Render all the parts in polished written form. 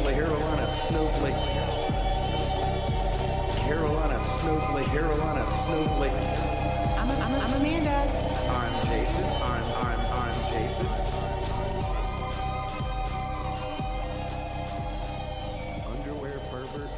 Carolina Snowflake. Carolina Snowflake. Carolina Snowflake. I'm Amanda. I'm Jason. I'm Jason. Underwear pervert.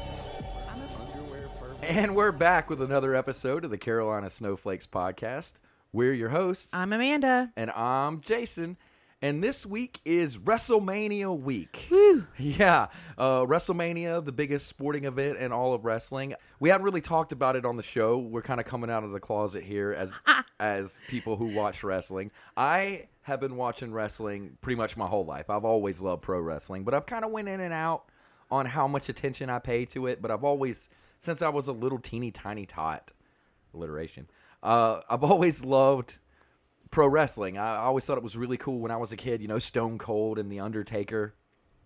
Underwear pervert. And we're back with another episode of the Carolina Snowflakes podcast. We're your hosts. I'm Amanda. And I'm Jason. And this week is WrestleMania week. Woo. Yeah, WrestleMania, the biggest sporting event in all of wrestling. We haven't really talked about it on the show. We're kind of coming out of the closet here as people who watch wrestling. I have been watching wrestling pretty much my whole life. I've always loved pro wrestling, but I've kind of went in and out on how much attention I pay to it. But I've always, since I was a little teeny tiny tot, alliteration, I've always loved pro wrestling. I always thought it was really cool when I was a kid, you know, Stone Cold and The Undertaker.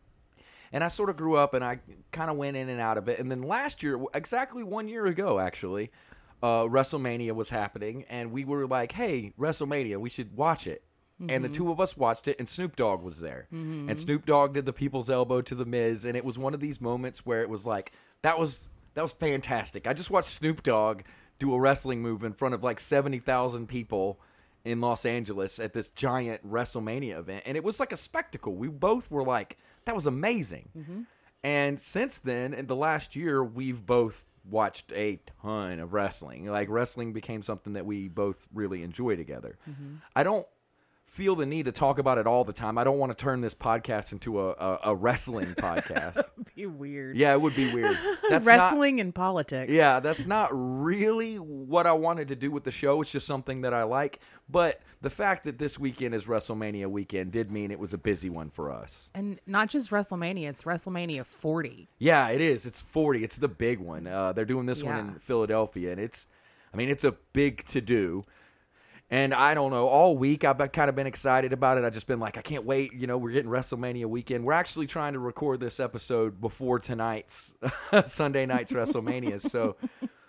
And I sort of grew up and I kind of went in and out of it. And then last year, exactly 1 year ago, actually, WrestleMania was happening. And we were like, hey, WrestleMania, we should watch it. Mm-hmm. And the two of us watched it and Snoop Dogg was there. Mm-hmm. And Snoop Dogg did the People's Elbow to The Miz. And it was one of these moments where it was like, that was fantastic. I just watched Snoop Dogg do a wrestling move in front of like 70,000 people in Los Angeles at this giant WrestleMania event. And it was like a spectacle. We both were like, that was amazing. Mm-hmm. And since then, in the last year, we've both watched a ton of wrestling. Like, wrestling became something that we both really enjoy together. Mm-hmm. I don't feel the need to talk about it all the time. I don't want to turn this podcast into a wrestling podcast. That would be weird. Yeah, it would be weird. That's wrestling and politics. Yeah, that's not really what I wanted to do with the show. It's just something that I like. But the fact that this weekend is WrestleMania weekend did mean it was a busy one for us. And not just WrestleMania, it's WrestleMania 40. Yeah, it is. It's 40. It's the big one. They're doing this one in Philadelphia, and it's a big to-do. And I don't know, all week I've kind of been excited about it. I've just been like, I can't wait. You know, we're getting WrestleMania weekend. We're actually trying to record this episode before tonight's Sunday night's WrestleMania. So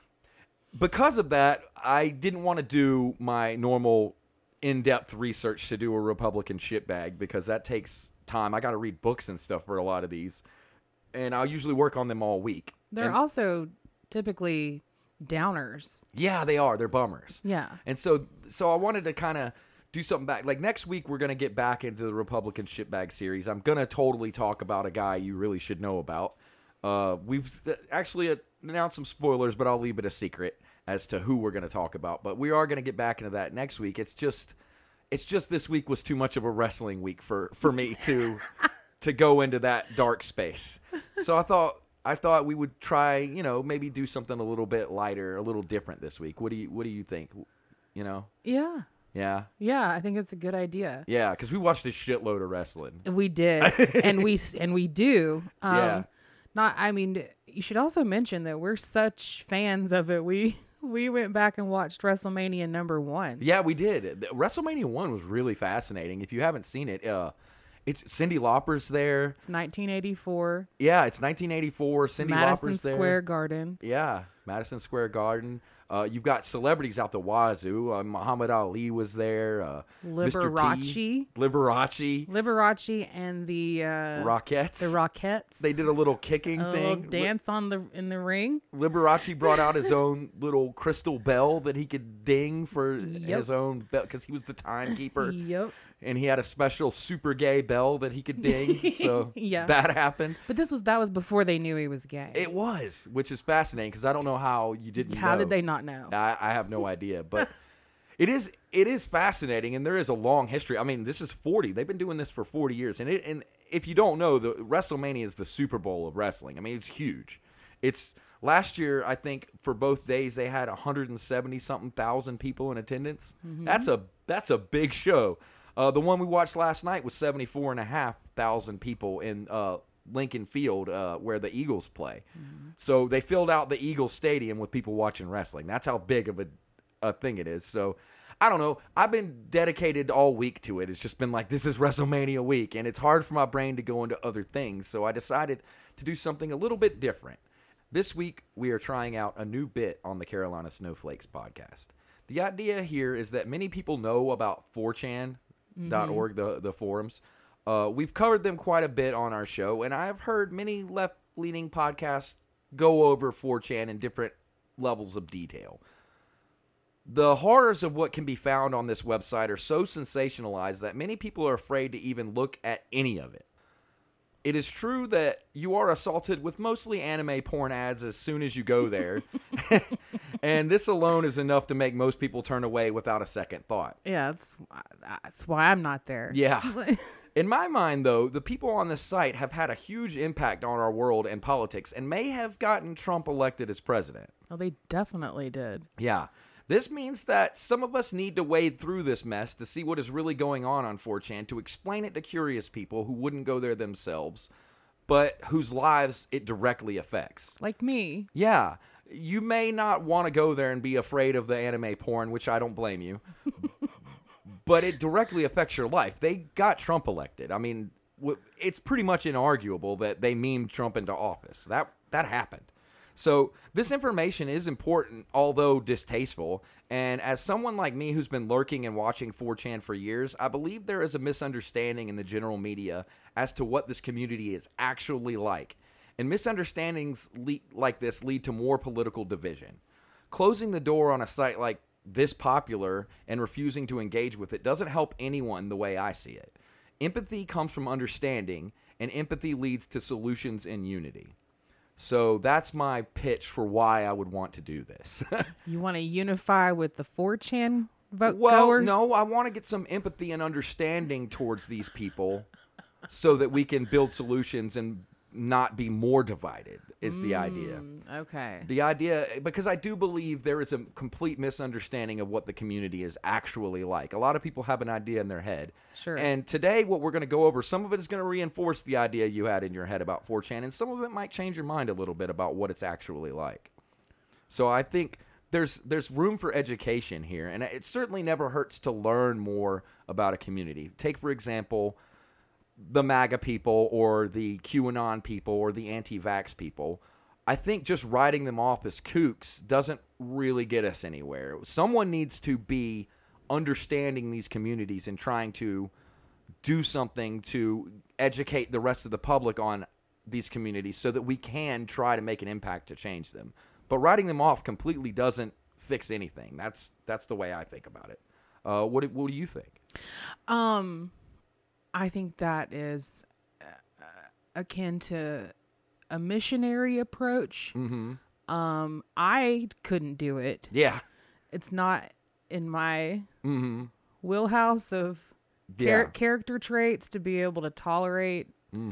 because of that, I didn't want to do my normal in-depth research to do a Republican shitbag because that takes time. I got to read books and stuff for a lot of these. And I'll usually work on them all week. They're also typically downers. Yeah, they are. They're bummers. Yeah. And so I wanted to kind of do something back. Like, next week, we're going to get back into the Republican shitbag series. I'm going to totally talk about a guy you really should know about. We've actually announced some spoilers, but I'll leave it a secret as to who we're going to talk about. But we are going to get back into that next week. It's just this week was too much of a wrestling week for me to go into that dark space. So I thought we would try, you know, maybe do something a little bit lighter, a little different this week. What do you think? You know? Yeah. Yeah. Yeah, I think it's a good idea. Yeah, because we watched a shitload of wrestling. We did, and we do. Yeah. You should also mention that we're such fans of it. We went back and watched WrestleMania number 1. Yeah, we did. WrestleMania 1 was really fascinating. If you haven't seen it, it's Cyndi Lauper's there. It's 1984. Yeah, it's 1984. Cyndi Madison Lauper's there. Square Garden. Yeah, Madison Square Garden. You've got celebrities out the wazoo. Muhammad Ali was there. Liberace. Liberace and the Rockettes. The Rockettes. They did a little kicking thing. Little dance in the ring. Liberace brought out his own little crystal bell that he could ding for his own bell because he was the timekeeper. Yep. And he had a special super gay bell that he could ding. So that happened. But that was before they knew he was gay. It was, which is fascinating because I don't know how you didn't know. How did they not know? I have no idea. But it is fascinating, and there is a long history. I mean, this is 40. They've been doing this for 40 years. And if you don't know, the WrestleMania is the Super Bowl of wrestling. I mean, it's huge. It's last year, I think, for both days, they had 170-something thousand people in attendance. Mm-hmm. That's a big show. The one we watched last night was 74,500 people in Lincoln Field where the Eagles play. Mm-hmm. So they filled out the Eagles Stadium with people watching wrestling. That's how big of a thing it is. So I don't know. I've been dedicated all week to it. It's just been like, this is WrestleMania week, and it's hard for my brain to go into other things. So I decided to do something a little bit different. This week, we are trying out a new bit on the Carolina Snowflakes podcast. The idea here is that many people know about 4chan.org, the forums. We've covered them quite a bit on our show, and I've heard many left-leaning podcasts go over 4chan in different levels of detail. The horrors of what can be found on this website are so sensationalized that many people are afraid to even look at any of it. It is true that you are assaulted with mostly anime porn ads as soon as you go there, and this alone is enough to make most people turn away without a second thought. Yeah, that's why I'm not there. Yeah. In my mind, though, the people on this site have had a huge impact on our world and politics and may have gotten Trump elected as president. Oh, they definitely did. Yeah. This means that some of us need to wade through this mess to see what is really going on 4chan, to explain it to curious people who wouldn't go there themselves, but whose lives it directly affects. Like me. Yeah. You may not want to go there and be afraid of the anime porn, which I don't blame you, but it directly affects your life. They got Trump elected. I mean, it's pretty much inarguable that they memed Trump into office. That happened. So this information is important, although distasteful. And as someone like me who's been lurking and watching 4chan for years, I believe there is a misunderstanding in the general media as to what this community is actually like. And misunderstandings like this lead to more political division. Closing the door on a site like this popular and refusing to engage with it doesn't help anyone the way I see it. Empathy comes from understanding, and empathy leads to solutions and unity. So that's my pitch for why I would want to do this. You want to unify with the 4chan goers? Well, no, I want to get some empathy and understanding towards these people so that we can build solutions and not be more divided is the idea. Okay. The idea, because I do believe there is a complete misunderstanding of what the community is actually like. A lot of people have an idea in their head. Sure. And today what we're going to go over, some of it is going to reinforce the idea you had in your head about 4chan, and some of it might change your mind a little bit about what it's actually like. So I think there's room for education here, and it certainly never hurts to learn more about a community. Take, for example, the MAGA people or the QAnon people or the anti-vax people. I think just writing them off as kooks doesn't really get us anywhere. Someone needs to be understanding these communities and trying to do something to educate the rest of the public on these communities so that we can try to make an impact to change them. But writing them off completely doesn't fix anything. That's the way I think about it. What do you think? I think that is akin to a missionary approach. Mm-hmm. I couldn't do it. Yeah. It's not in my Mm-hmm. wheelhouse of character traits to be able to tolerate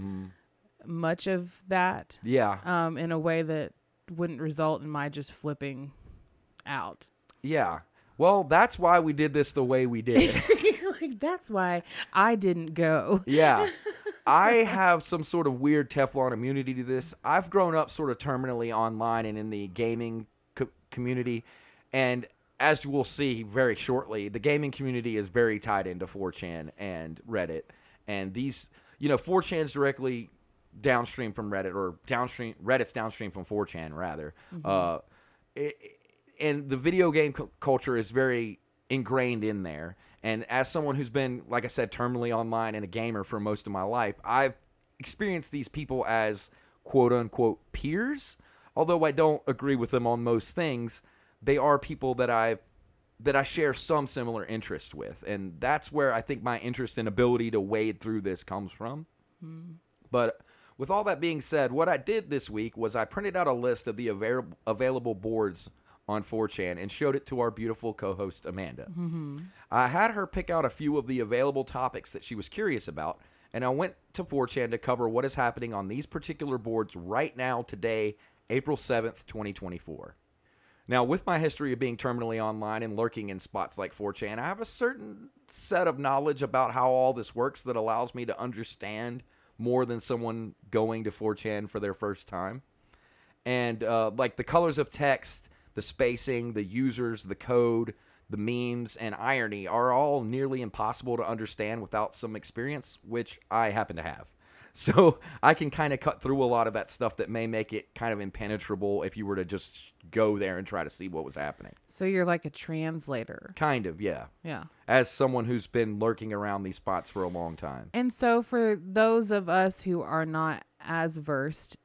much of that. Yeah. In a way that wouldn't result in my just flipping out. Yeah. Well, that's why we did this the way we did. Like, that's why I didn't go. Yeah. I have some sort of weird Teflon immunity to this. I've grown up sort of terminally online and in the gaming community. And as you will see very shortly, the gaming community is very tied into 4chan and Reddit. And these, 4chan's directly downstream from Reddit, or Reddit's downstream from 4chan, rather. Mm-hmm. And the video game culture is very ingrained in there. And as someone who's been, like I said, terminally online and a gamer for most of my life, I've experienced these people as quote-unquote peers. Although I don't agree with them on most things, they are people that I share some similar interest with. And that's where I think my interest and ability to wade through this comes from. But with all that being said, what I did this week was I printed out a list of the available boards on 4chan and showed it to our beautiful co-host Amanda. Mm-hmm. I had her pick out a few of the available topics that she was curious about, and I went to 4chan to cover what is happening on these particular boards right now, today, April 7th, 2024. Now, with my history of being terminally online and lurking in spots like 4chan, I have a certain set of knowledge about how all this works that allows me to understand more than someone going to 4chan for their first time. And like the colors of text, the spacing, the users, the code, the memes, and irony are all nearly impossible to understand without some experience, which I happen to have. So I can kind of cut through a lot of that stuff that may make it kind of impenetrable if you were to just go there and try to see what was happening. So you're like a translator. Kind of, yeah. Yeah. As someone who's been lurking around these spots for a long time. And so for those of us who are not as versed,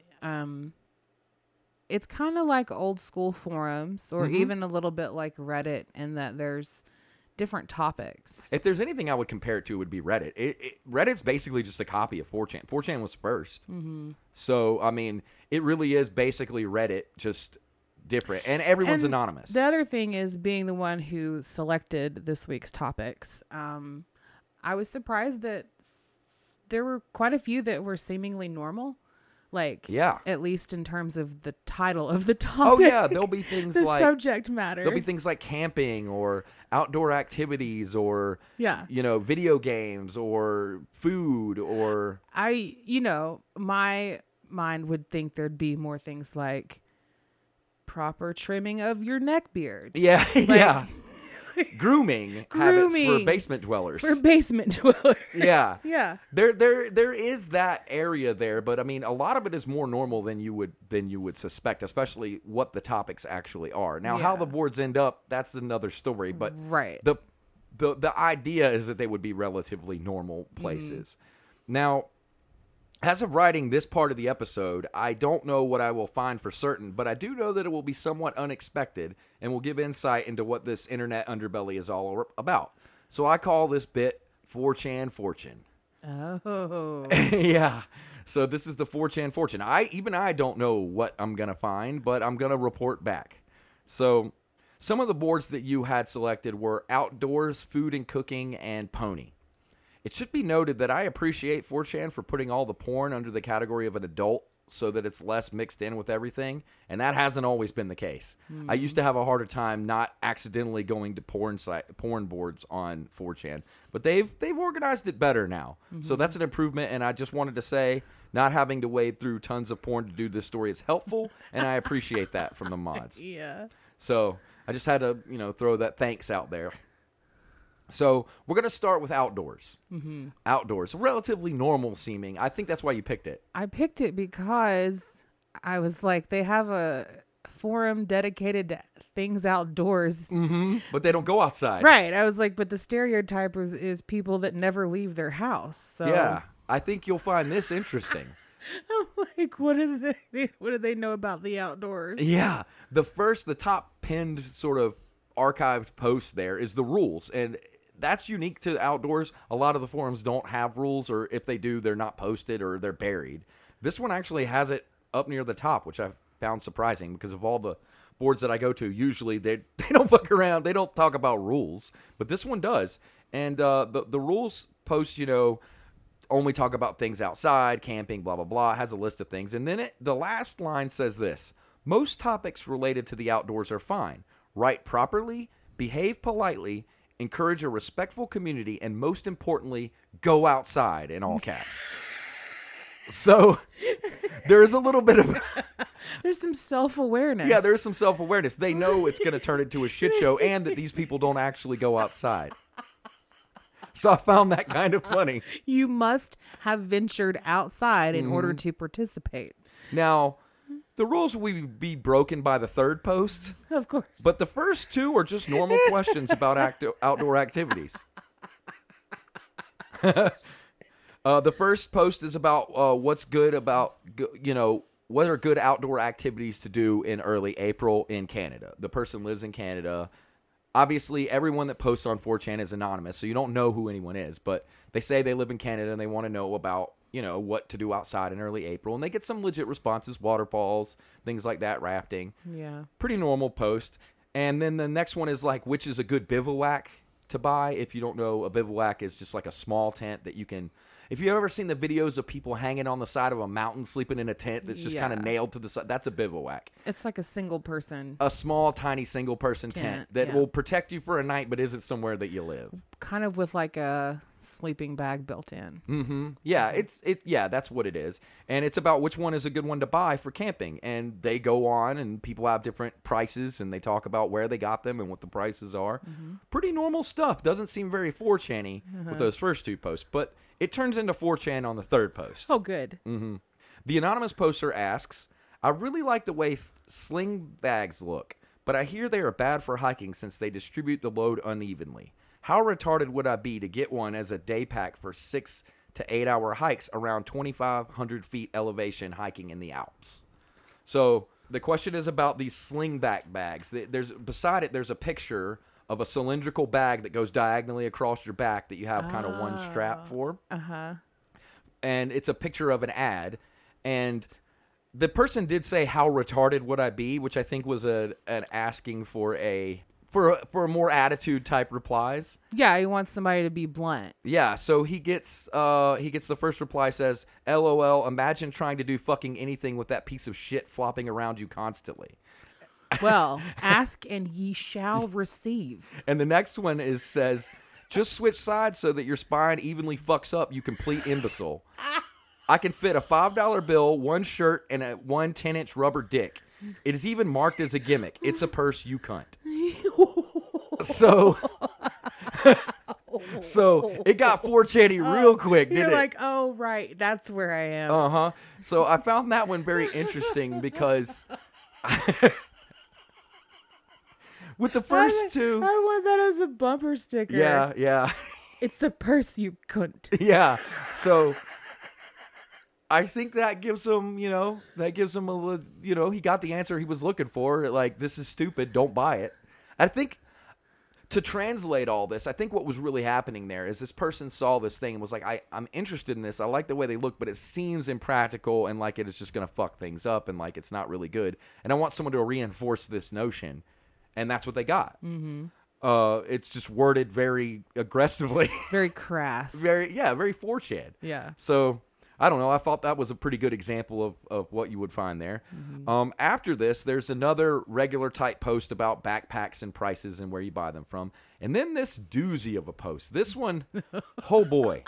it's kind of like old school forums or even a little bit like Reddit in that there's different topics. If there's anything I would compare it to, it would be Reddit. Reddit's basically just a copy of 4chan. 4chan was first. So, I mean, it really is basically Reddit, just different. And everyone's anonymous. The other thing is being the one who selected this week's topics. I was surprised that there were quite a few that were seemingly normal. Like, yeah, at least in terms of the title of the topic. Oh, yeah, there'll be things the like... subject matter. There'll be things like camping or outdoor activities or, yeah, video games or food or... my mind would think there'd be more things like proper trimming of your neck beard. Yeah, yeah. Grooming habits for basement dwellers. For basement dwellers. Yeah. Yeah. There is that area there, but I mean a lot of it is more normal than you would suspect, especially what the topics actually are. Now how the boards end up, that's another story, but right. The idea is that they would be relatively normal places. Now, as of writing this part of the episode, I don't know what I will find for certain, but I do know that it will be somewhat unexpected and will give insight into what this internet underbelly is all about. So I call this bit 4chan Fortune. Oh. Yeah. So this is the 4chan Fortune. I don't know what I'm going to find, but I'm going to report back. So some of the boards that you had selected were Outdoors, Food and Cooking, and Pony. It should be noted that I appreciate 4chan for putting all the porn under the category of an adult so that it's less mixed in with everything, and that hasn't always been the case. I used to have a harder time not accidentally going to porn boards on 4chan, but they've organized it better now. So that's an improvement, and I just wanted to say not having to wade through tons of porn to do this story is helpful, and I appreciate that from the mods. Yeah. So I just had to, throw that thanks out there. So we're going to start with Outdoors. Outdoors, relatively normal seeming. I think that's why you picked it. I picked it because I was like, they have a forum dedicated to things outdoors. But they don't go outside. Right. I was like, but the stereotype is people that never leave their house. So yeah, I think you'll find this interesting. I'm like, what do they know about the outdoors? Yeah. The top pinned sort of archived post there is the rules, and that's unique to Outdoors. A lot of the forums don't have rules, or if they do, they're not posted or they're buried. This one actually has it up near the top, which I found surprising because of all the boards that I go to, usually they don't fuck around. They don't talk about rules, but this one does. And the rules post, only talk about things outside, camping, blah, blah, blah. It has a list of things. And then the last line says this: most topics related to the outdoors are fine. Write properly, behave politely, encourage a respectful community, and most importantly, go outside, in all caps. So there's a little bit of... There's some self-awareness. Yeah, there's some self-awareness. They know it's going to turn into a shit show and that these people don't actually go outside. So I found that kind of funny. You must have ventured outside in order to participate. Now, the rules will be broken by the third post. Of course. But the first two are just normal questions about outdoor activities. The first post is about what's good about, what are good outdoor activities to do in early April in Canada. The person lives in Canada. Obviously, everyone that posts on 4chan is anonymous, so you don't know who anyone is. But they say they live in Canada and they want to know about, what to do outside in early April. And they get some legit responses, waterfalls, things like that, rafting. Yeah. Pretty normal post. And then the next one is like, which is a good bivouac to buy. If you don't know, a bivouac is just like a small tent that you can... If you've ever seen the videos of people hanging on the side of a mountain sleeping in a tent that's just kind of nailed to the side, that's a bivouac. It's like a single person. A small, tiny, single person tent that will protect you for a night but isn't somewhere that you live. Kind of with like a sleeping bag built in. Yeah, yeah, that's what it is. And it's about which one is a good one to buy for camping. And they go on and people have different prices and they talk about where they got them and what the prices are. Pretty normal stuff. Doesn't seem very 4chan-y with those first two posts, but it turns into 4chan on the third post. Oh, good. The anonymous poster asks, I really like the way sling bags look, but I hear they are bad for hiking since they distribute the load unevenly. How retarded would I be to get one as a day pack for 6 to 8 hour hikes around 2,500 feet elevation hiking in the Alps? So the question is about these slingback bags. Beside it, there's a picture of a cylindrical bag that goes diagonally across your back that you have kind of one strap for. And it's a picture of an ad. And the person did say, how retarded would I be? Which I think was an asking for for more attitude type replies. Yeah, he wants somebody to be blunt. Yeah, so he gets the first reply says, LOL, imagine trying to do fucking anything with that piece of shit flopping around you constantly. Well, ask and ye shall receive. And the next one says, just switch sides so that your spine evenly fucks up, you complete imbecile. I can fit a $5 bill, one shirt, and a 10-inch rubber dick. It is even marked as a gimmick. It's a purse, you cunt. So it got 4chan-y real quick, didn't it? You're like, oh, right. That's where I am. So I found that one very interesting because with the first two. I want that as a bumper sticker. Yeah. It's a purse, you cunt. Yeah. So I think that gives him, he got the answer he was looking for. Like, this is stupid. Don't buy it. I think to translate all this, I think what was really happening there is this person saw this thing and was like, I'm interested in this. I like the way they look, but it seems impractical and like it is just going to fuck things up and like it's not really good. And I want someone to reinforce this notion. And that's what they got. It's just worded very aggressively. Very crass. very 4chan. Yeah. So I don't know. I thought that was a pretty good example of what you would find there. After this, there's another regular type post about backpacks and prices and where you buy them from. And then this doozy of a post. This one, oh boy.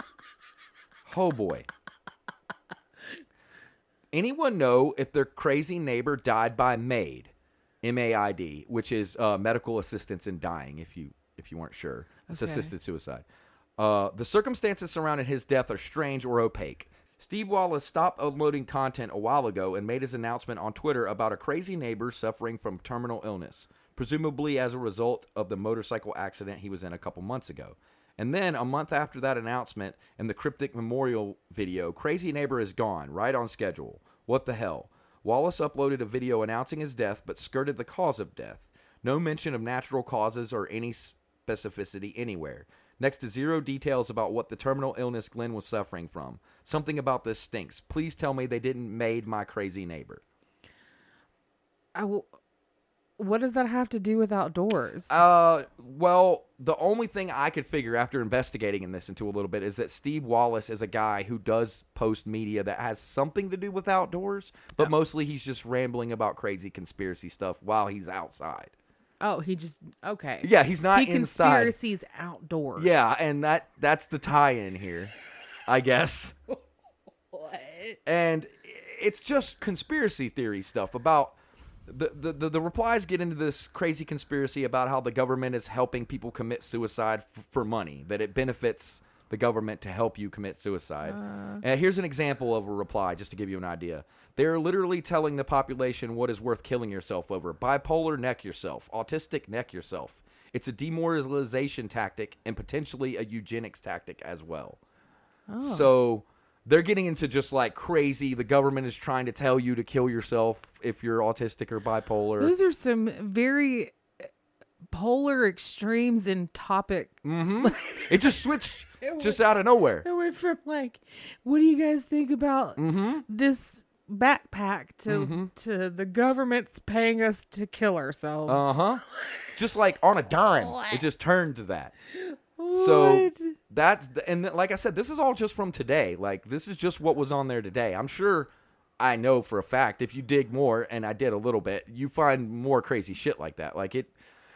Anyone know if their crazy neighbor died by MAID? MAID, which is medical assistance in dying, if you weren't sure. It's assisted suicide. The circumstances surrounding his death are strange or opaque. Steve Wallace stopped uploading content a while ago and made his announcement on Twitter about a crazy neighbor suffering from terminal illness, presumably as a result of the motorcycle accident he was in a couple months ago. And then, a month after that announcement and the cryptic memorial video, crazy neighbor is gone, right on schedule. What the hell? Wallace uploaded a video announcing his death, but skirted the cause of death. No mention of natural causes or any specificity anywhere. Next to zero details about what the terminal illness Glenn was suffering from. Something about this stinks. Please tell me they didn't MAID my crazy neighbor. What does that have to do with outdoors? Well, the only thing I could figure after investigating in this into a little bit is that Steve Wallace is a guy who does post media that has something to do with outdoors, but mostly he's just rambling about crazy conspiracy stuff while he's outside. Oh, okay. Yeah, he's not inside. Conspiracies outdoors. Yeah, and that's the tie-in here, I guess. What? And it's just conspiracy theory stuff about the replies get into this crazy conspiracy about how the government is helping people commit suicide for money, that it benefits the government to help you commit suicide. Here's an example of a reply, just to give you an idea. They're literally telling the population what is worth killing yourself over. Bipolar, neck yourself. Autistic, neck yourself. It's a demoralization tactic and potentially a eugenics tactic as well. So they're getting into just like crazy. The government is trying to tell you to kill yourself if you're autistic or bipolar. Those are some very polar extremes in topic. It just switched just out of nowhere. It went from like, what do you guys think about this backpack to the government's paying us to kill ourselves? Just like on a dime. It just turned to that. So like I said, this is all just from today. Like, this is just what was on there today. I'm sure, I know for a fact, if you dig more, and I did a little bit, you find more crazy shit like that. Like,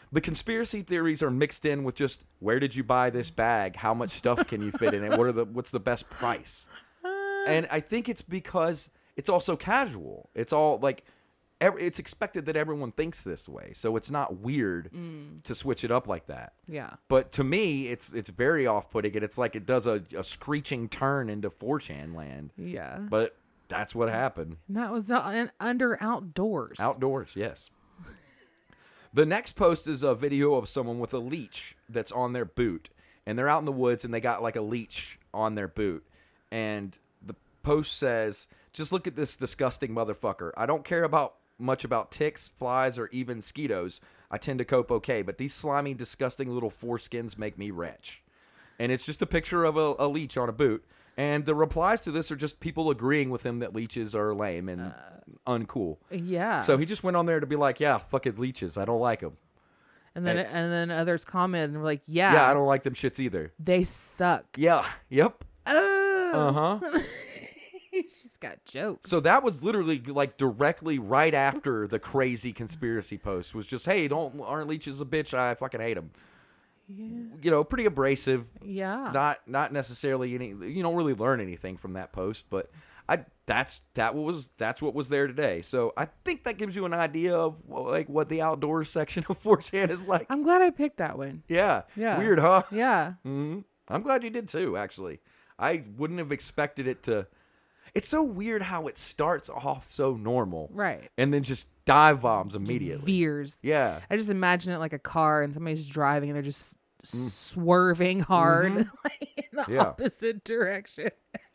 The conspiracy theories are mixed in with just, where did you buy this bag? How much stuff can you fit in it? What's the best price? And I think it's because it's also casual. It's all like, it's expected that everyone thinks this way. So it's not weird to switch it up like that. Yeah. But to me, it's very off-putting, and it's like it does a screeching turn into 4chan land. Yeah. But that's what happened. And that was under outdoors. Outdoors, yes. The next post is a video of someone with a leech that's on their boot. And they're out in the woods, and they got like a leech on their boot. And the post says, just look at this disgusting motherfucker. I don't care much about ticks, flies, or even mosquitoes. I tend to cope okay, but these slimy, disgusting little foreskins make me wretch. And it's just a picture of a leech on a boot. And the replies to this are just people agreeing with him that leeches are lame and uncool. Yeah. So he just went on there to be like, yeah, fucking leeches. I don't like them. And then others commented and were like, yeah. Yeah, I don't like them shits either. They suck. Yeah. Yep. Uh-huh. She's got jokes. So that was literally like directly right after the crazy conspiracy post was just, hey, aren't leeches a bitch? I fucking hate them. Yeah. You know, pretty abrasive. Yeah. Not necessarily you don't really learn anything from that post, but that's what was there today. So I think that gives you an idea of like what the outdoors section of 4chan is like. I'm glad I picked that one. Yeah. Yeah. Weird, huh? Yeah. Mm-hmm. I'm glad you did too, actually. I wouldn't have expected it to. It's so weird how it starts off so normal. Right. And then just dive bombs immediately. Veers. Yeah. I just imagine it like a car and somebody's driving and they're just swerving hard like in the opposite direction.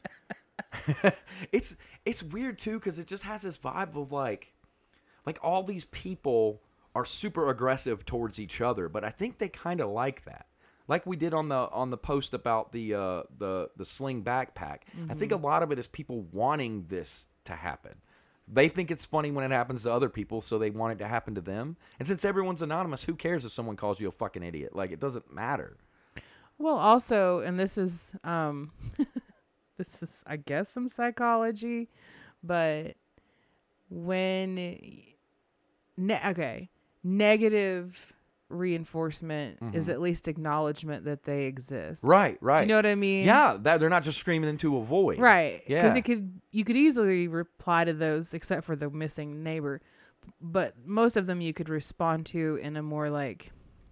It's weird too because it just has this vibe of like all these people are super aggressive towards each other, but I think they kind of like that. Like we did on the post about the sling backpack. I think a lot of it is people wanting this to happen. They think it's funny when it happens to other people, so they want it to happen to them. And since everyone's anonymous, who cares if someone calls you a fucking idiot? Like, it doesn't matter. Well, also, and this is this is I guess some psychology, but when negative reinforcement is at least acknowledgement that they exist. Right. Do you know what I mean? Yeah, that they're not just screaming into a void. Right. Yeah. Because you could easily reply to those, except for the missing neighbor, but most of them you could respond to in a more like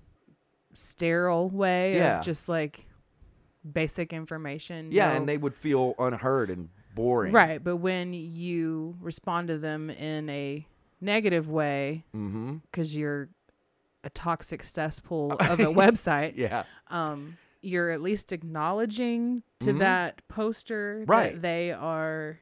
sterile way of just like basic information. Yeah, and they would feel unheard and boring. Right. But when you respond to them in a negative way, because you're a toxic cesspool of a website, you're at least acknowledging to that poster that they are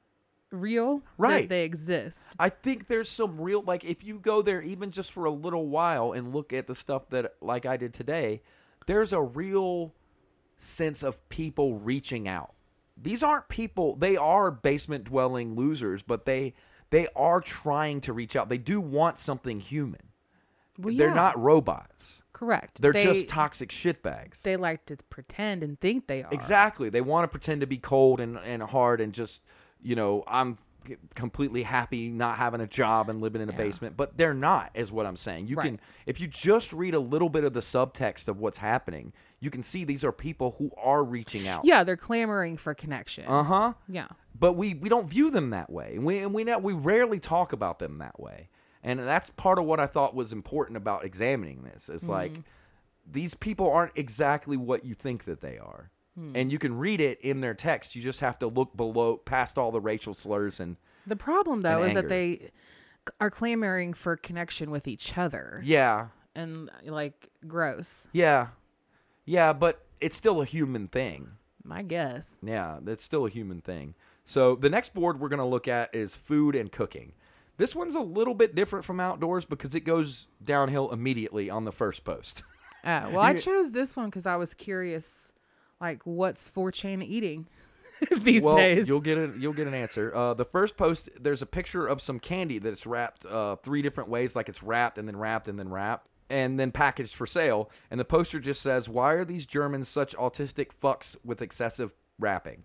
real, that they exist. I think there's some real, like, if you go there even just for a little while and look at the stuff that, like I did today, there's a real sense of people reaching out. These aren't people, they are basement dwelling losers, but they are trying to reach out. They do want something human. Well, they're not robots. Correct. They're just toxic shitbags. They like to pretend and think they are. Exactly. They want to pretend to be cold and hard and just, I'm completely happy not having a job and living in a basement. But they're not, is what I'm saying. You can, if you just read a little bit of the subtext of what's happening, you can see these are people who are reaching out. Yeah, they're clamoring for connection. Yeah. But we don't view them that way. And we rarely talk about them that way. And that's part of what I thought was important about examining this. It's like, these people aren't exactly what you think that they are. And you can read it in their text. You just have to look past all the racial slurs and the problem, though, is anger. that they are clamoring for connection with each other. Yeah. And, like, gross. Yeah. Yeah, but it's still a human thing. I guess. Yeah, it's still a human thing. So the next board we're going to look at is food and cooking. This one's a little bit different from outdoors because it goes downhill immediately on the first post. Well, I chose this one because I was curious, like, what's 4chan eating these days? You'll get an answer. The first post, there's a picture of some candy that's wrapped 3 different ways, like it's wrapped and then wrapped and then wrapped and then packaged for sale. And the poster just says, "Why are these Germans such autistic fucks with excessive wrapping?"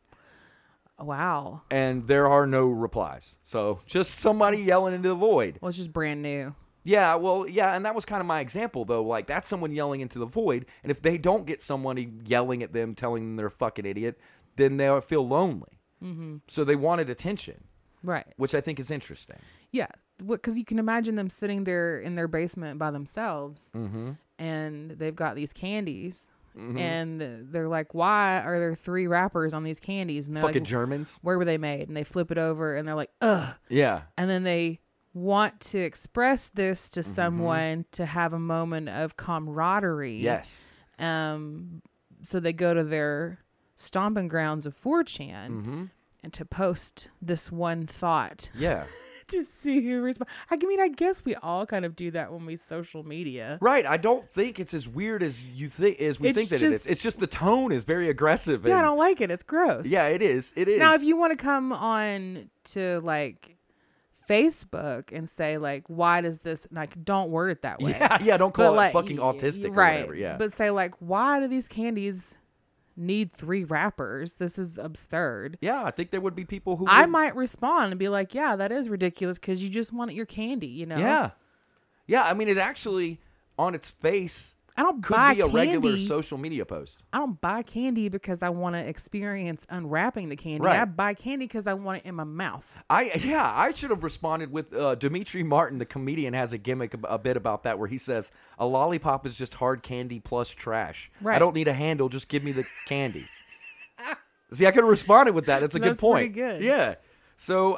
Wow. And there are no replies. So just somebody yelling into the void. Well, it's just brand new. Yeah, well, yeah, and that was kind of my example, though. Like, that's someone yelling into the void, and if they don't get someone yelling at them, telling them they're a fucking idiot, then they'll feel lonely. Mm-hmm. So they wanted attention. Right. Which I think is interesting. Yeah, because you can imagine them sitting there in their basement by themselves, and they've got these candies, and they're like, why are there 3 wrappers on these candies? And they're fucking like, Germans. Where were they made? And they flip it over, and they're like, ugh. Yeah. And then they want to express this to someone to have a moment of camaraderie. Yes. So they go to their stomping grounds of 4chan and to post this one thought. Yeah. To see who responds. I mean, I guess we all kind of do that when we social media. Right. I don't think it's as weird as you think. As we think that it is. It's just the tone is very aggressive. Yeah, I don't like it. It's gross. Yeah, it is. It is. Now, if you want to come on to like Facebook and say like, why does this, like, don't word it that way. Yeah. Don't call it like, fucking autistic right, or whatever. Yeah. But say like, why do these candies need 3 wrappers? This is absurd. Yeah, I think there would be people who I might respond and be like, yeah, that is ridiculous because you just want your candy, you know? Yeah. I mean, it actually on its face I don't could buy be a candy. regular social media post. I don't buy candy because I want to experience unwrapping the candy. Right. I buy candy because I want it in my mouth. I should have responded with Dimitri Martin, the comedian, has a gimmick a bit about that where he says a lollipop is just hard candy plus trash. Right. I don't need a handle, just give me the candy. See, I could have responded with that. That's a good point. Pretty good. Yeah. So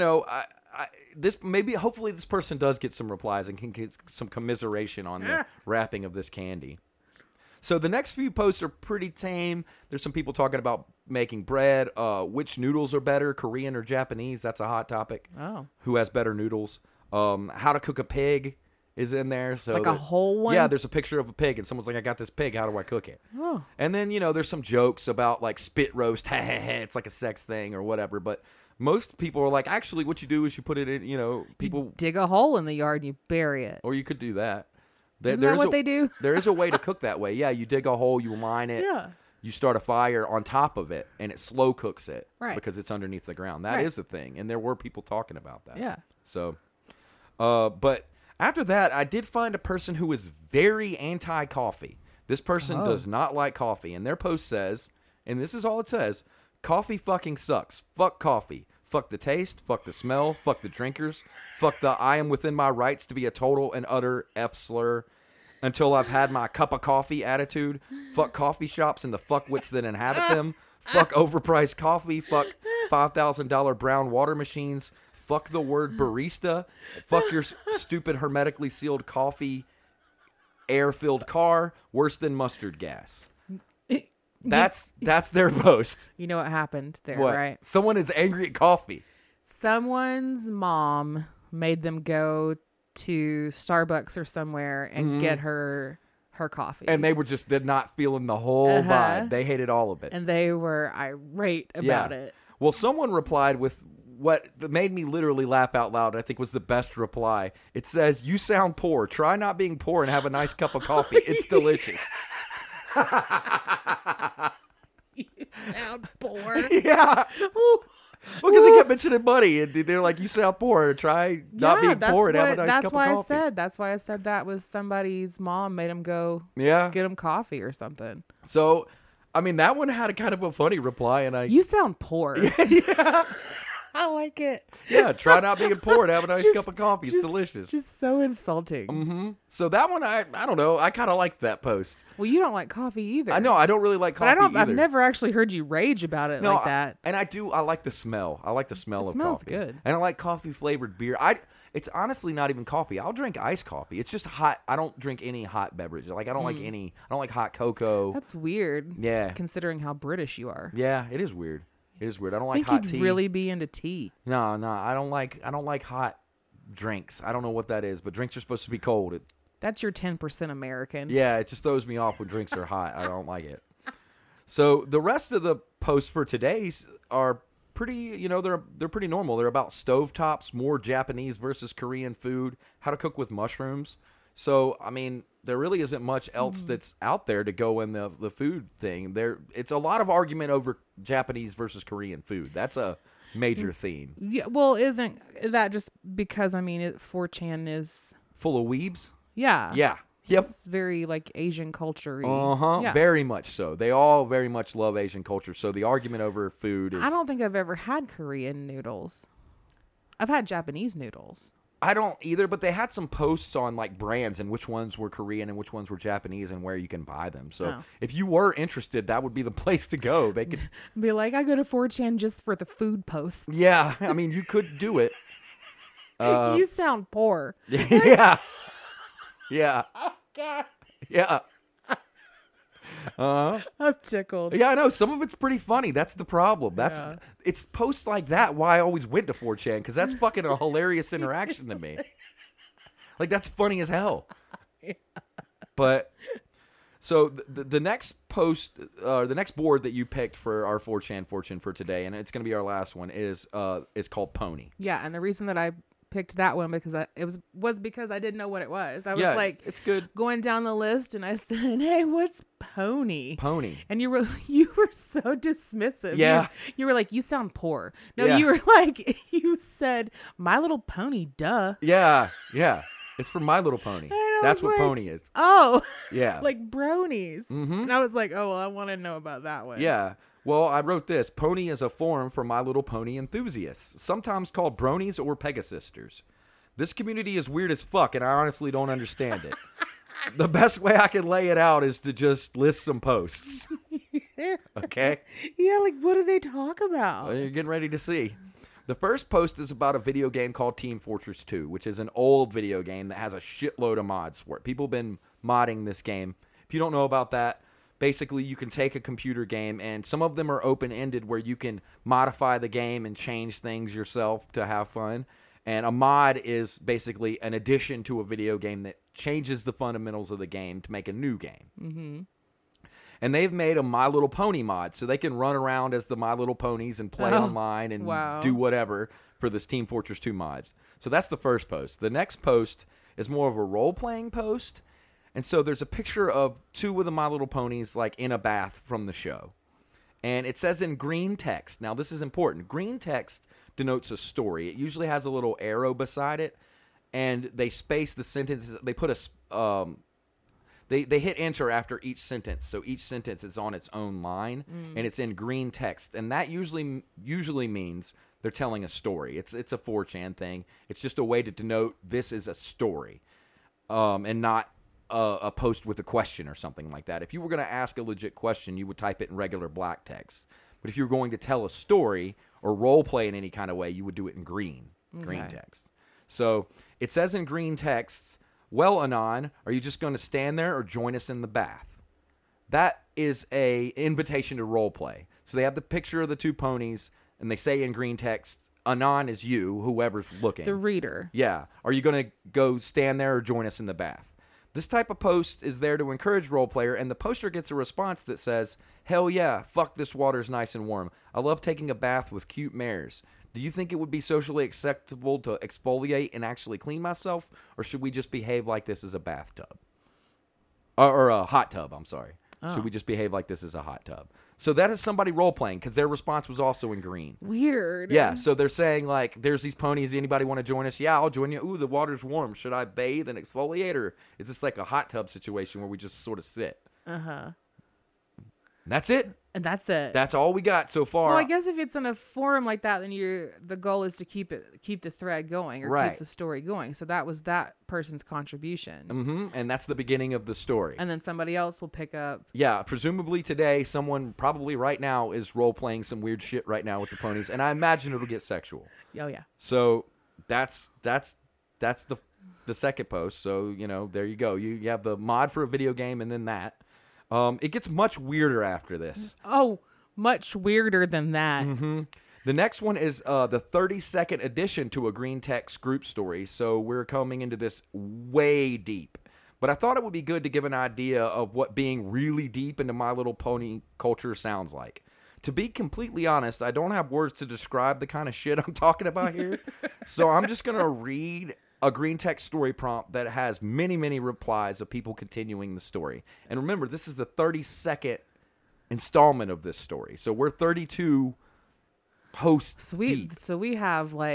hopefully this person does get some replies and can get some commiseration on the wrapping of this candy. So the next few posts are pretty tame. There's some people talking about making bread, which noodles are better, Korean or Japanese. That's a hot topic. Oh. Who has better noodles? How to cook a pig is in there. So like a whole one? Yeah, there's a picture of a pig, and someone's like, I got this pig. How do I cook it? Oh. And then, there's some jokes about, like, spit roast. It's like a sex thing or whatever. But most people are like, actually, what you do is you put it in, people... You dig a hole in the yard and you bury it. Or you could do that. Isn't that what they do? There is a way to cook that way. Yeah, you dig a hole, you line it. Yeah. You start a fire on top of it, and it slow cooks it. Right. Because it's underneath the ground. That is a thing. And there were people talking about that. Yeah. So, but after that, I did find a person who was very anti-coffee. This person does not like coffee. And their post says, and this is all it says, coffee fucking sucks. Fuck coffee. Fuck the taste. Fuck the smell. Fuck the drinkers. Fuck the I am within my rights to be a total and utter F slur until I've had my cup of coffee attitude. Fuck coffee shops and the fuckwits that inhabit them. Fuck overpriced coffee. Fuck $5,000 brown water machines. Fuck the word barista. Fuck your stupid hermetically sealed coffee air-filled car. Worse than mustard gas. That's their post. You know what happened there, What? right? Someone is angry at coffee. Someone's mom made them go to Starbucks or somewhere and get her coffee. And they were just did not feeling the whole vibe. They hated all of it. And they were irate about it. Well, someone replied with what made me literally laugh out loud. I think was the best reply. It says, "You sound poor. Try not being poor and have a nice cup of coffee. It's delicious." You sound poor. Yeah. Well, because they kept mentioning money, and they're like, "You sound poor. Try not being poor and have a nice cup of coffee." That's why I said that was somebody's mom made him go get him coffee or something. So, I mean, that one had a kind of a funny reply, and you sound poor. Yeah. I like it. Yeah, try not being poor and have a nice cup of coffee. It's delicious. Just so insulting. Mm-hmm. So that one, I don't know. I kind of liked that post. Well, you don't like coffee either. I know. I don't really like coffee either. I've never actually heard you rage about it like that. And I do. I like the smell. I like the smell of smells coffee. Good. And I like coffee-flavored beer. It's honestly not even coffee. I'll drink iced coffee. It's just hot. I don't drink any hot beverage. Like, I don't like any. I don't like hot cocoa. That's weird. Yeah. Considering how British you are. Yeah, it is weird. It is weird. I don't like hot tea. I think you'd really be into tea. No, I don't like hot drinks. I don't know what that is, but drinks are supposed to be cold. That's your 10% American. Yeah, it just throws me off when drinks are hot. I don't like it. So the rest of the posts for today's are pretty, they're pretty normal. They're about stovetops, more Japanese versus Korean food, how to cook with mushrooms. So, I mean, there really isn't much else that's out there to go in the food thing. It's a lot of argument over Japanese versus Korean food. That's a major theme. Yeah, well, isn't that just because, 4chan is Full of weebs? Yeah. Yeah. Yep. It's very like Asian culture-y. Yeah. Very much so. They all very much love Asian culture. So the argument over food is... I don't think I've ever had Korean noodles. I've had Japanese noodles. I don't either, but they had some posts on like brands and which ones were Korean and which ones were Japanese and where you can buy them. So if you were interested, that would be the place to go. They could be like, I go to 4chan just for the food posts. Yeah, I mean, you could do it. You sound poor. Yeah. Yeah. Oh, God. Yeah. I'm tickled. Yeah, I know. Some of it's pretty funny. That's the problem. It's posts like that why I always went to 4chan, because that's fucking a hilarious interaction to me. Like, that's funny as hell. Yeah. But so the next post, the next board that you picked for our 4chan fortune for today, and it's going to be our last one, is called Pony. Yeah, and the reason that I picked that one because was because I didn't know what it was. I was like, it's good. Going down the list, and I said, "Hey, what's Pony?" Pony. And you were so dismissive. Yeah. You were like, "You sound poor." No, Yeah. you were like, you said, "My Little Pony." Duh. Yeah. Yeah. It's from My Little Pony. That's what Pony is. Oh. Yeah. Like bronies. Mm-hmm. And I was like, oh, well, I want to know about that one. Yeah. Well, I wrote this. Pony is a forum for My Little Pony enthusiasts, sometimes called bronies or Pegasisters. This community is weird as fuck, and I honestly don't understand it. The best way I can lay it out is to just list some posts. Okay? Yeah, like what do they talk about? Well, you're getting ready to see. The first post is about a video game called Team Fortress 2, which is an old video game that has a shitload of mods for it. People have been modding this game. If you don't know about that, basically you can take a computer game, and some of them are open-ended where you can modify the game and change things yourself to have fun. And a mod is basically an addition to a video game that changes the fundamentals of the game to make a new game. Mm-hmm. And they've made a My Little Pony mod, so they can run around as the My Little Ponies and play online and do whatever for this Team Fortress 2 mod. So that's the first post. The next post is more of a role-playing post. And so there's a picture of two of the My Little Ponies like in a bath from the show. And it says in green text. Now, this is important. Green text denotes a story. It usually has a little arrow beside it. And they space the sentences. They put a... They hit enter after each sentence, so each sentence is on its own line, and it's in green text, and that usually means they're telling a story. It's a 4chan thing. It's just a way to denote this is a story, and not a post with a question or something like that. If you were going to ask a legit question, you would type it in regular black text. But if you're going to tell a story or role play in any kind of way, you would do it in green text. So it says in green text, "Well, Anon, are you just going to stand there or join us in the bath?" That is a invitation to role play. So they have the picture of the two ponies, and they say in green text, Anon is you, whoever's looking. The reader. Yeah. Are you going to go stand there or join us in the bath? This type of post is there to encourage role player, and the poster gets a response that says, "Hell yeah, fuck, this water's nice and warm. I love taking a bath with cute mares. Do you think it would be socially acceptable to exfoliate and actually clean myself, or should we just behave like this is a bathtub? Or a hot tub, I'm sorry. Oh. Should we just behave like this is a hot tub?" So that is somebody role-playing, because their response was also in green. Weird. Yeah, so they're saying, like, there's these ponies. Anybody want to join us? Yeah, I'll join you. Ooh, the water's warm. Should I bathe and exfoliate, or is this like a hot tub situation where we just sort of sit? Uh-huh. That's it. And that's it. That's all we got so far. Well, I guess if it's in a forum like that, then the goal is to keep the thread going, or keep the story going. So that was that person's contribution. Mm-hmm. And that's the beginning of the story. And then somebody else will pick up. Yeah, presumably today, someone probably right now is role playing some weird shit right now with the ponies, and I imagine it'll get sexual. Oh yeah. So that's the second post. So there you go. You have the mod for a video game, and then that. It gets much weirder after this. Oh, much weirder than that. Mm-hmm. The next one is the 32nd addition to a green text group story. So we're coming into this way deep. But I thought it would be good to give an idea of what being really deep into My Little Pony culture sounds like. To be completely honest, I don't have words to describe the kind of shit I'm talking about here. So I'm just going to read a green text story prompt that has many, many replies of people continuing the story. And remember, this is the 32nd installment of this story. So we're 32 posts deep. So we have like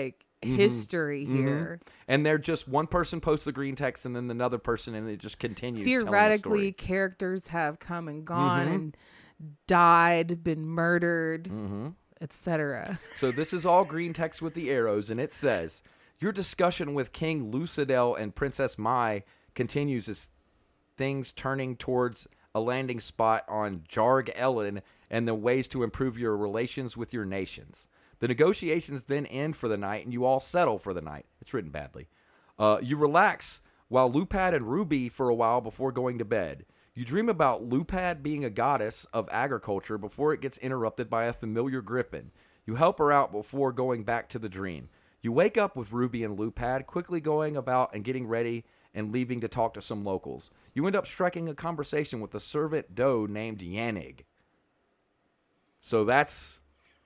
history here. And they're just one person posts the green text and then another person, and it just continues. Theoretically, characters have come and gone and died, been murdered, etc. So this is all green text with the arrows, and it says, your discussion with King Lucidel and Princess Mai continues as things turning towards a landing spot on Jarg Ellen and the ways to improve your relations with your nations. The negotiations then end for the night, and you all settle for the night. It's written badly. You relax while Lupad and Ruby for a while before going to bed. You dream about Lupad being a goddess of agriculture before it gets interrupted by a familiar griffin. You help her out before going back to the dream. You wake up with Ruby and Lupad quickly going about and getting ready and leaving to talk to some locals. You end up striking a conversation with a servant doe named Yannig. So that's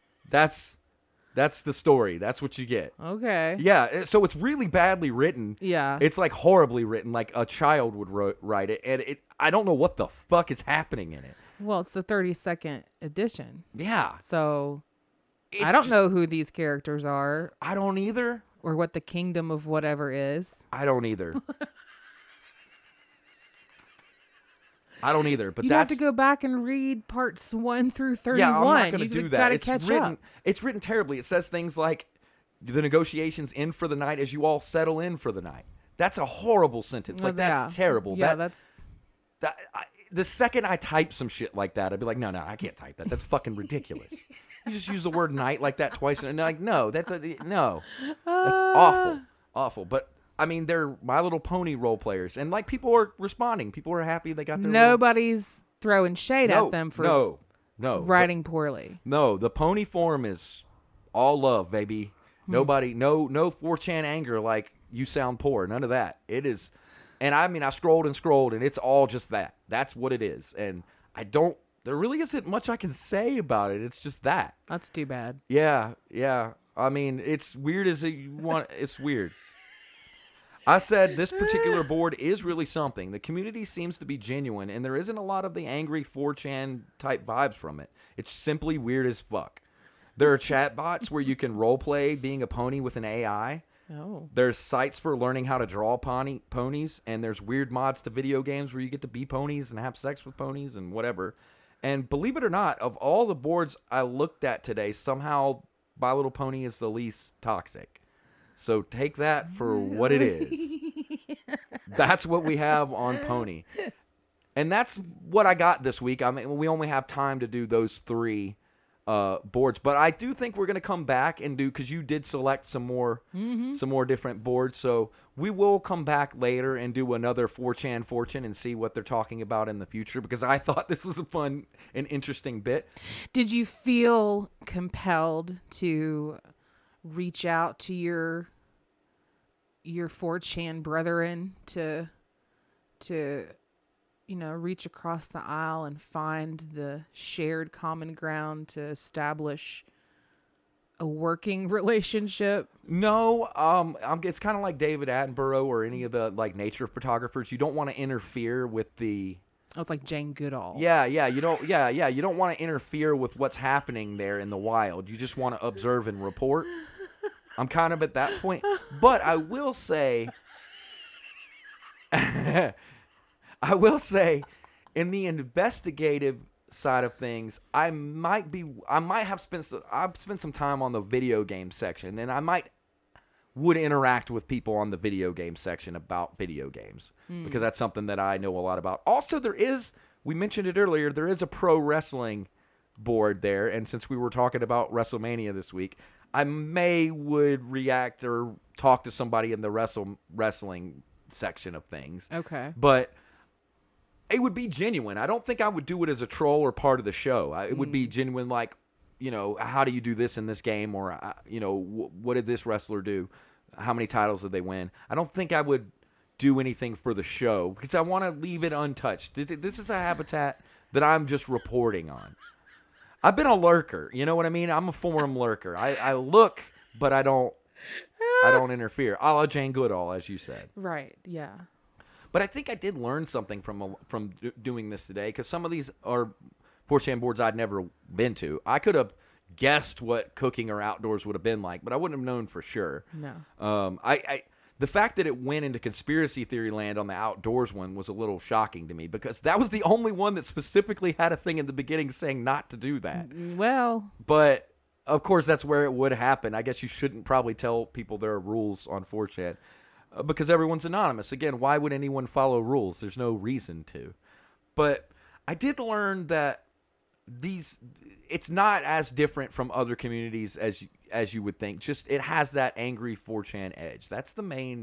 the story. That's what you get. Okay. Yeah, so it's really badly written. Yeah. It's like horribly written, like a child would write it. And I don't know what the fuck is happening in it. Well, it's the 32nd edition. Yeah. So I don't know who these characters are. I don't either. Or what the kingdom of whatever is. I don't either. But you have to go back and read parts 1 through 31. Yeah, I'm not going to do that. It's written terribly. It says things like the negotiations end for the night as you all settle in for the night. That's a horrible sentence. Like, that's terrible. Yeah, the second I type some shit like that, I'd be like, no, I can't type that. That's fucking ridiculous. You just use the word night like that twice, and like, no, that's awful. But I mean, they're My Little Pony role players, and like people are responding. People are happy they got their. Nobody's throwing shade at them for writing poorly. No, the Pony Forum is all love, baby. Nobody, no 4chan anger like you sound poor. None of that. It is, and I mean, I scrolled, and it's all just that. That's what it is, and there really isn't much I can say about it. It's just that. That's too bad. Yeah. I mean, it's weird as you want. It's weird. I said this particular board is really something. The community seems to be genuine, and there isn't a lot of the angry 4chan type vibes from it. It's simply weird as fuck. There are chat bots where you can roleplay being a pony with an AI. Oh. There's sites for learning how to draw ponies, and there's weird mods to video games where you get to be ponies and have sex with ponies and whatever. And believe it or not, of all the boards I looked at today, somehow My Little Pony is the least toxic. So take that for what it is. That's what we have on Pony. And that's what I got this week. I mean, we only have time to do those 3 boards. But I do think we're going to come back and do, because you did select some more different boards. So we will come back later and do another 4chan Fortune and see what they're talking about in the future, because I thought this was a fun and interesting bit. Did you feel compelled to reach out to your 4chan brethren to reach across the aisle and find the shared common ground to establish a working relationship? No, it's kind of like David Attenborough or any of the like nature photographers. You don't want to interfere with the. Oh, it's like Jane Goodall. Yeah. You don't want to interfere with what's happening there in the wild. You just want to observe and report. I'm kind of at that point, but I will say, in the investigative side of things, I've spent some time on the video game section, and I would interact with people on the video game section about video games, because that's something that I know a lot about. Also, we mentioned it earlier, there is a pro wrestling board there, and since we were talking about WrestleMania this week, I would react or talk to somebody in the wrestling section of things. Okay. But it would be genuine. I don't think I would do it as a troll or part of the show. It would be genuine, like, how do you do this in this game? Or, what did this wrestler do? How many titles did they win? I don't think I would do anything for the show, because I want to leave it untouched. This is a habitat that I'm just reporting on. I've been a lurker, you know what I mean? I'm a forum lurker. I look, but I don't interfere. A la Jane Goodall, as you said. Right, yeah. But I think I did learn something from doing this today, because some of these are 4chan boards I'd never been to. I could have guessed what cooking or outdoors would have been like, but I wouldn't have known for sure. No. The fact that it went into conspiracy theory land on the outdoors one was a little shocking to me, because that was the only one that specifically had a thing in the beginning saying not to do that. Well, but of course that's where it would happen. I guess you shouldn't probably tell people there are rules on 4chan because everyone's anonymous. Again, why would anyone follow rules? There's no reason to. But I did learn that it's not as different from other communities as you would think. Just it has that angry 4chan edge. That's the main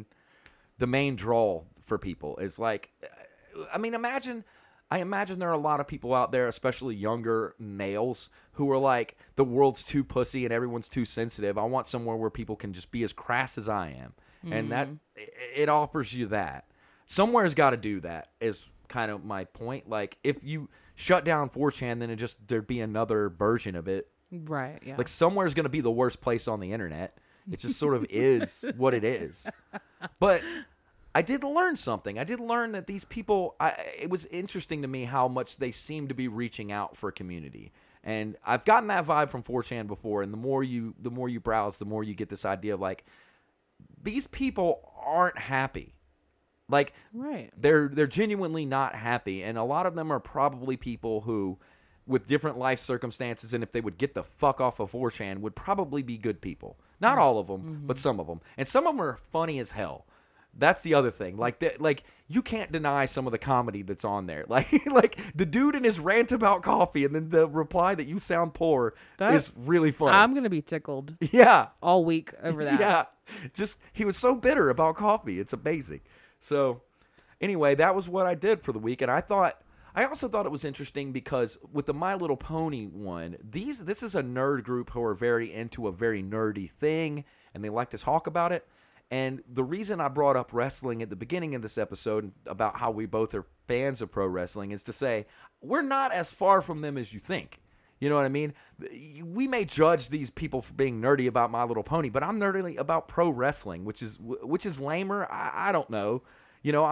draw for people. Is like, I mean, I imagine there are a lot of people out there, especially younger males, who are like, the world's too pussy and everyone's too sensitive. I want somewhere where people can just be as crass as I am. And that it offers you that. Somewhere's got to do that is kind of my point. Like, if you shut down 4chan, then there'd be another version of it. Right, yeah. Like, somewhere's going to be the worst place on the internet. It just sort of is what it is. But I did learn something. I did learn that these people, it was interesting to me how much they seem to be reaching out for a community. And I've gotten that vibe from 4chan before, and the more you browse, the more you get this idea of, like, these people aren't happy. Like, right. They're genuinely not happy, and a lot of them are probably people who, with different life circumstances, and if they would get the fuck off of 4chan, would probably be good people. Not all of them, but some of them. And some of them are funny as hell. That's the other thing. Like you can't deny some of the comedy that's on there. Like the dude in his rant about coffee, and then the reply that you sound poor is really funny. I'm gonna be tickled. Yeah, all week over that. Yeah, just he was so bitter about coffee. It's amazing. So anyway, that was what I did for the week, and I also thought it was interesting because with the My Little Pony one, this is a nerd group who are very into a very nerdy thing, and they like to talk about it. And the reason I brought up wrestling at the beginning of this episode about how we both are fans of pro wrestling is to say we're not as far from them as you think. You know what I mean? We may judge these people for being nerdy about My Little Pony, but I'm nerdy about pro wrestling, which is lamer. I don't know. You know,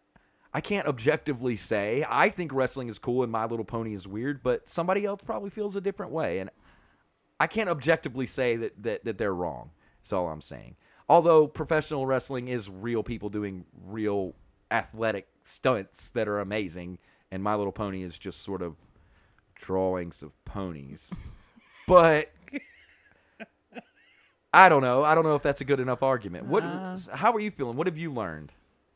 I can't objectively say. I think wrestling is cool and My Little Pony is weird, but somebody else probably feels a different way. And I can't objectively say that they're wrong. That's all I'm saying. Although professional wrestling is real people doing real athletic stunts that are amazing, and My Little Pony is just sort of drawings of ponies. But I don't know. I don't know if that's a good enough argument. How are you feeling? What have you learned?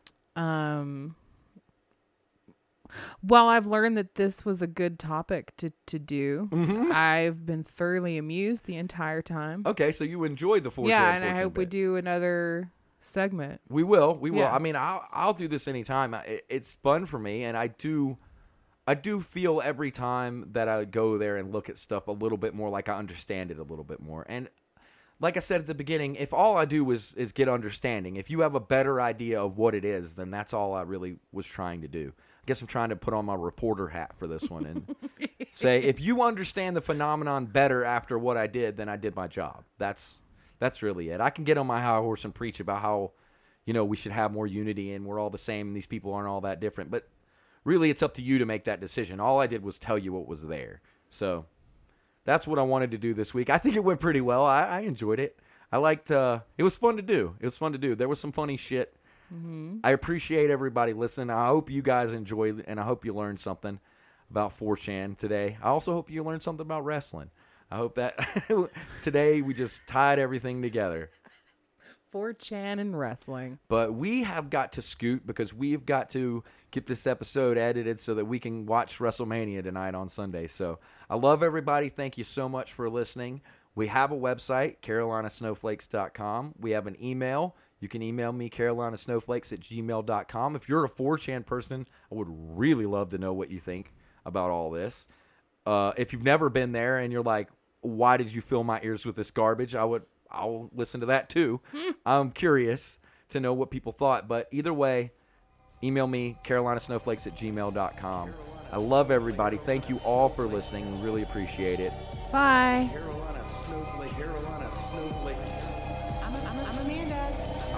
Well, I've learned that this was a good topic to do. Mm-hmm. I've been thoroughly amused the entire time. Okay, so you enjoyed the 4chan. Yeah, and I hope we do another segment. We will. We will. I mean, I'll do this anytime. It's fun for me, and I do feel every time that I go there and look at stuff a little bit more like I understand it a little bit more. And like I said at the beginning, if all I do is get understanding, if you have a better idea of what it is, then that's all I really was trying to do. I guess I'm trying to put on my reporter hat for this one and say, if you understand the phenomenon better after what I did, then I did my job. That's really it. I can get on my high horse and preach about how, you know, we should have more unity and we're all the same and these people aren't all that different. But really, it's up to you to make that decision. All I did was tell you what was there. So that's what I wanted to do this week. I think it went pretty well. I enjoyed it. I liked it was fun to do. There was some funny shit. Mm-hmm. I appreciate everybody listening. I hope you guys enjoyed, and I hope you learned something about 4chan today. I also hope you learned something about wrestling. I hope that today we just tied everything together. 4chan and wrestling. But we have got to scoot because we've got to get this episode edited so that we can watch WrestleMania tonight on Sunday. So I love everybody. Thank you so much for listening. We have a website, carolinasnowflakes.com. We have an email. You can email me, carolinasnowflakes@gmail.com. If you're a 4chan person, I would really love to know what you think about all this. If you've never been there and you're like, why did you fill my ears with this garbage? I'll listen to that too. I'm curious to know what people thought. But either way, email me, carolinasnowflakes@gmail.com. I love everybody. Thank you all for listening. We really appreciate it. Bye. Carolina Snowflake. I'm Amanda.